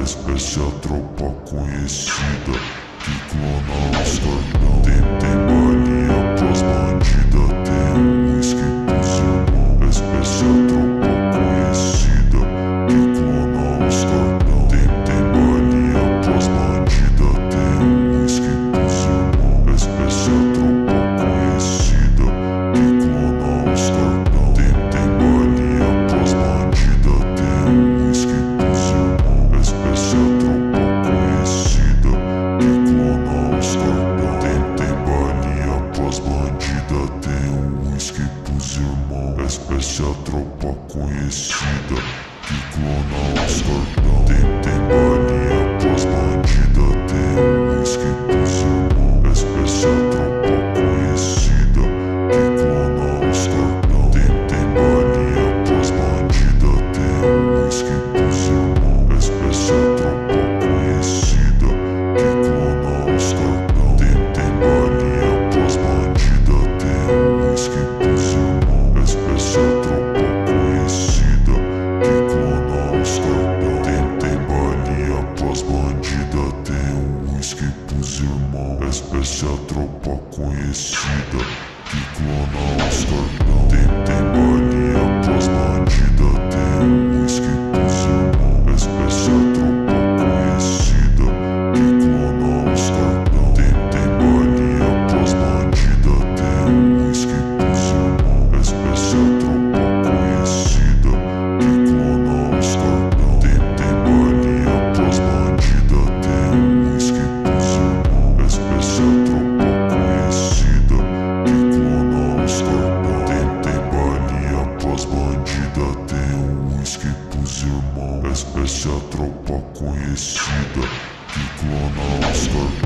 Essa é a tropa conhecida que clona os cordão. Tem balinha pras bandidas, tem whisky pros irmãos. Essa é a tropa conhecida que clona os cordão. Tem balinha pras bandidas, tem whisky pros irmãos. Essa é a tropa conhecida que clona os cordão. Tem balinha pras bandidas, tem whisky pros irmãos. Essa é a tropa conhecida que clona os cordão. Tem balinha pras bandidas, tem whisky pros irmãos. Essa é a tropa conhecida que clona os cordão. Tem balinha pras bandidas, tem whisky pros irmãos. Essa é a tropa conhecida que clona os cordão. Tem balinha pras bandidas, tem whisky pros irmãos. Essa é a tropa conhecida que clona os cordão. Tem balinha pras bandidas, tem whisky pros irmãos. Essa é a tropa conhecida que clona os cordão. Tem balinha pras bandidas, tem whisky pros irmãos. Essa é a tropa conhecida que clona os cordão. Tem balinha pras bandidas, tem whisky pros irmãos. Essa é a tropa conhecida que clona os cordão. Tem balinha pras bandidas, tem whisky pros irmãos. Essa é a tropa conhecida que clona os cordão. Tem balinha pras bandidas, tem whisky pros irmãos. Essa é a tropa conhecida que clona os cordão. Tem balinha pras bandidas, tem whisky pros irmãos. Essa é a tropa conhecida que clona os cordão.